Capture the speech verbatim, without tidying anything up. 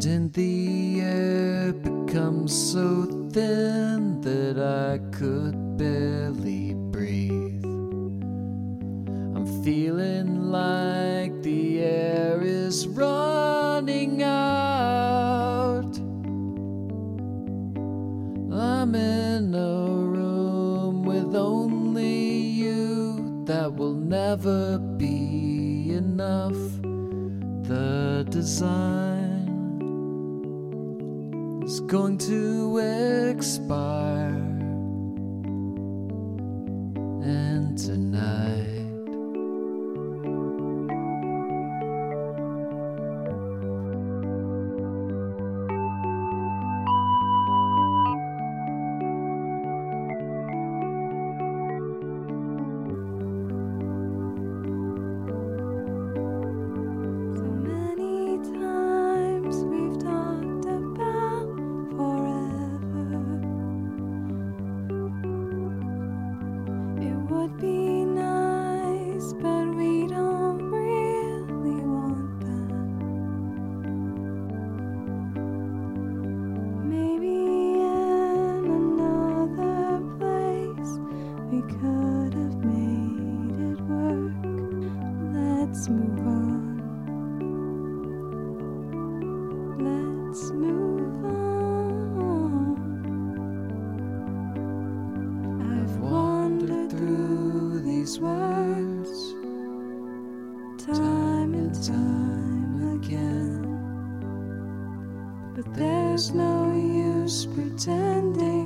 And the air becomes so thin that I could barely breathe. I'm feeling like the air is running out. I'm in a room with only you. That will never be enough. The design is going to expire, and tonight would be nice, but we don't really want that. Maybe in another place we could have made it work. Let's move on. Let's move on. I've wandered through these words time and time again, but there's no use pretending